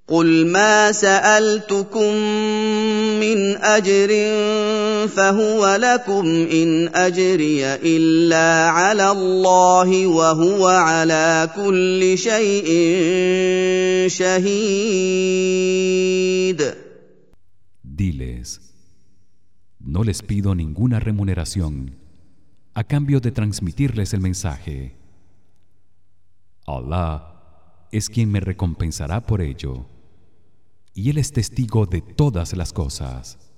قل ما سألتكم من أجر فهو لكم إن أجري إلا على الله وهو على كل شيء شهيد. Diles: no les pido ninguna remuneración a cambio de transmitirles el mensaje. Allah es quien me recompensará por ello, y él es testigo de todas las cosas.